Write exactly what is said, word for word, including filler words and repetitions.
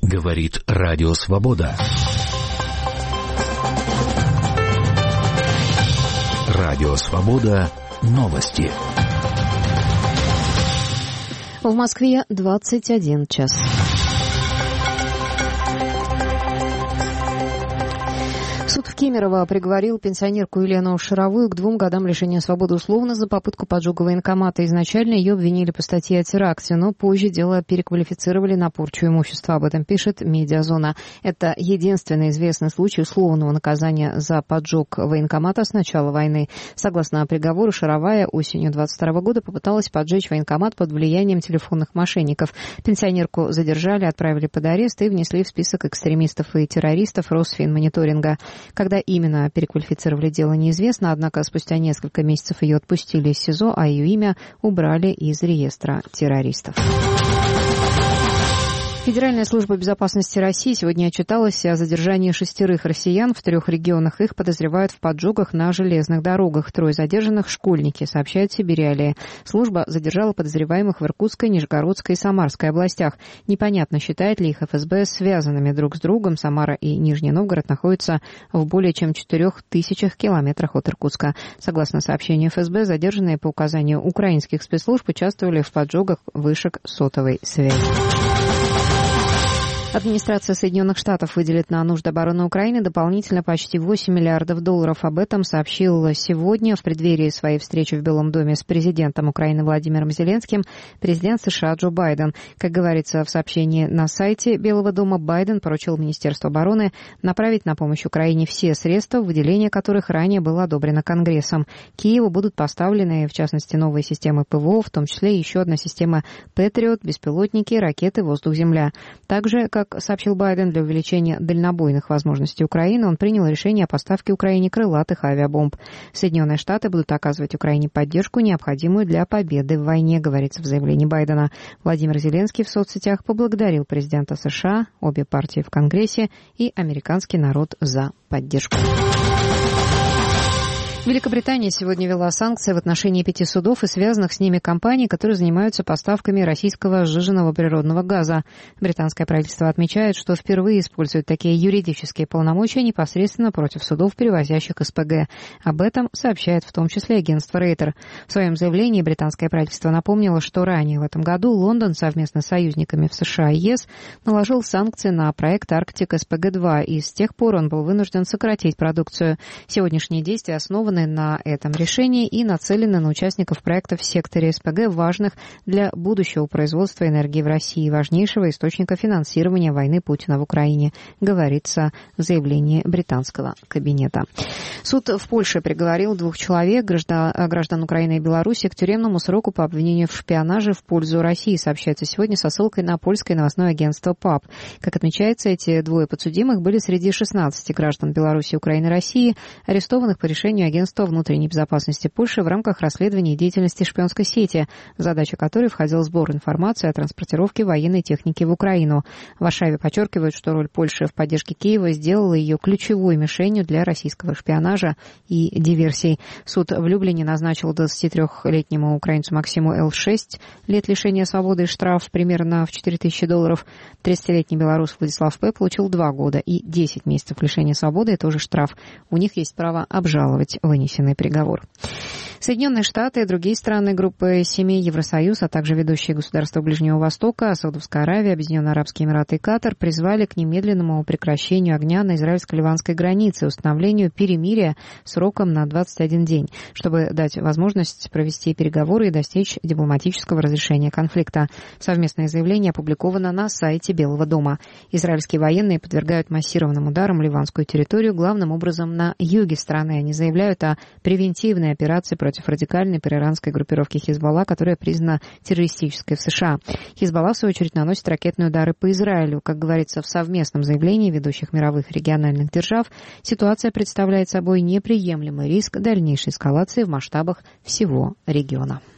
Говорит Радио Свобода. Радио Свобода. Новости. В Москве двадцать один час. Суд в Кемерово приговорил пенсионерку Елену Шаровую к двум годам лишения свободы условно за попытку поджога военкомата. Изначально ее обвинили по статье о теракте, но позже дело переквалифицировали на порчу имущества. Об этом пишет «Медиазона». Это единственный известный случай условного наказания за поджог военкомата с начала войны. Согласно приговору, Шаровая осенью двадцать второго года попыталась поджечь военкомат под влиянием телефонных мошенников. Пенсионерку задержали, отправили под арест и внесли в список экстремистов и террористов Росфинмониторинга. Когда именно переквалифицировали дело, неизвестно, однако спустя несколько месяцев ее отпустили из СИЗО, а ее имя убрали из реестра террористов. Федеральная служба безопасности России сегодня отчиталась о задержании шестерых россиян. В трех регионах их подозревают в поджогах на железных дорогах. Трое задержанных – школьники, сообщает Сибириалия. Служба задержала подозреваемых в Иркутской, Нижегородской и Самарской областях. Непонятно, считает ли их эф эс бэ связанными друг с другом. Самара и Нижний Новгород находятся в более чем четырех тысячах километрах от Иркутска. Согласно сообщению эф эс бэ, задержанные по указанию украинских спецслужб участвовали в поджогах вышек сотовой связи. Администрация Соединенных Штатов выделит на нужды обороны Украины дополнительно почти восемь миллиардов долларов. Об этом сообщил сегодня в преддверии своей встречи в Белом доме с президентом Украины Владимиром Зеленским президент США Джо Байден. Как говорится в сообщении на сайте Белого дома, Байден поручил Министерству обороны направить на помощь Украине все средства, выделение которых ранее было одобрено Конгрессом. Киеву будут поставлены, в частности, новые системы ПВО, в том числе еще одна система Патриот, беспилотники, ракеты, воздух-земля. Также, как сообщил Байден, для увеличения дальнобойных возможностей Украины он принял решение о поставке Украине крылатых авиабомб. Соединенные Штаты будут оказывать Украине поддержку, необходимую для победы в войне, говорится в заявлении Байдена. Владимир Зеленский в соцсетях поблагодарил президента США, обе партии в Конгрессе и американский народ за поддержку. Великобритания сегодня ввела санкции в отношении пяти судов и связанных с ними компаний, которые занимаются поставками российского сжиженного природного газа. Британское правительство отмечает, что впервые использует такие юридические полномочия непосредственно против судов, перевозящих эс пэ гэ. Об этом сообщает в том числе агентство Рейтер. В своем заявлении британское правительство напомнило, что ранее в этом году Лондон совместно с союзниками в США и ЕС наложил санкции на проект Арктик эс пэ гэ два, и с тех пор он был вынужден сократить продукцию. Сегодняшние действия основаны на этом решении и нацелены на участников проекта в секторе эс пэ гэ, важных для будущего производства энергии в России, важнейшего источника финансирования войны Путина в Украине, говорится в заявлении британского кабинета. Суд в Польше приговорил двух человек, граждан, граждан Украины и Беларуси, к тюремному сроку по обвинению в шпионаже в пользу России, сообщается сегодня со ссылкой на польское новостное агентство ПАП. Как отмечается, эти двое подсудимых были среди шестнадцати граждан Беларуси, Украины и России, арестованных по решению агентства внутренней безопасности Польши в рамках расследования деятельности шпионской сети, задача которой входил сбор информации о транспортировке военной техники в Украину. В Варшаве подчеркивают, что роль Польши в поддержке Киева сделала ее ключевой мишенью для российского шпионажа и диверсий. Суд в Люблине назначил двадцатитрёхлетнему украинцу Максиму Л. шесть лет лишения свободы и штраф примерно в четыре тысячи долларов. тридцатилетний белорус Владислав П. получил два года и десять месяцев лишения свободы, и тоже штраф. У них есть право обжаловать вынесенный приговор. Соединенные Штаты и другие страны группы семи, Евросоюз, а также ведущие государства Ближнего Востока, Саудовская Аравия, Объединенные Арабские Эмираты и Катар призвали к немедленному прекращению огня на израильско-ливанской границе и установлению перемирия сроком на двадцать один день, чтобы дать возможность провести переговоры и достичь дипломатического разрешения конфликта. Совместное заявление опубликовано на сайте Белого дома. Израильские военные подвергают массированным ударам ливанскую территорию, главным образом на юге страны. Они заявляют о превентивной операции против против радикальной проиранской группировки Хизбалла, которая признана террористической в США. Хизбалла, в свою очередь, наносит ракетные удары по Израилю. Как говорится в совместном заявлении ведущих мировых региональных держав, ситуация представляет собой неприемлемый риск дальнейшей эскалации в масштабах всего региона.